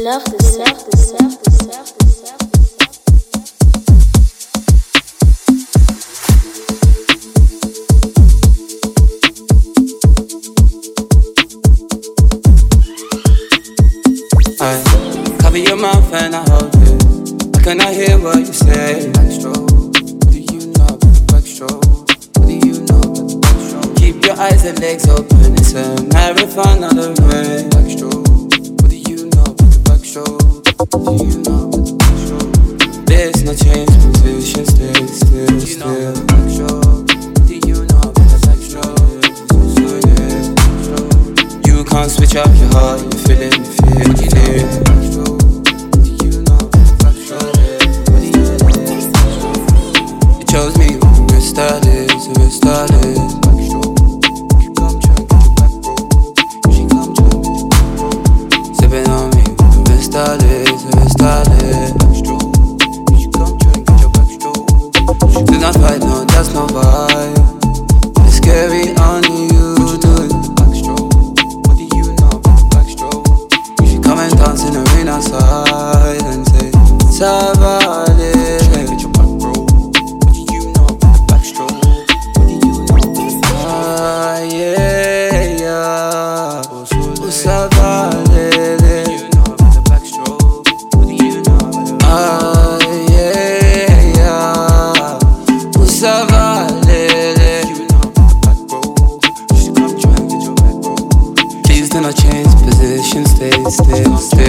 l'heure de surf. I cover your mouth and I hold it. I cannot hear what you say. Backstroke, what do you know about the backstroke? What do you know about the backstroke? Keep your eyes and legs open. It's a marathon, not a race. Backstroke, what do you know about the backstroke? What do you know about the backstroke? There's no change, position, still. What do you know about the backstroke? You can't switch up your heart, you're feeling the fear. You chose me when we started, so we started. Sipping on me when we started, so we started. Do not fight, no, that's no vibe. It's scary, only you do it. Come and dance in the rain outside and say, Savale. Get your back, bro. What do you know about the backstroke? What do you know about the backstroke? Ah, yeah, yeah. Savale. What do you know about the backstroke? What do you know about the backstroke? Ah, yeah, yeah. Savale. You know about the back, bro. You should come try and get your back, bro. Please do not change position, stay still.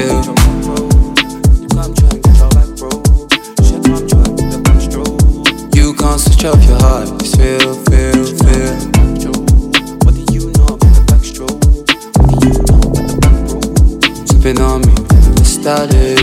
You can't switch up your heart, just feel. What do you know about the backstroke? What do you know about the backstroke? Sipping on me, started.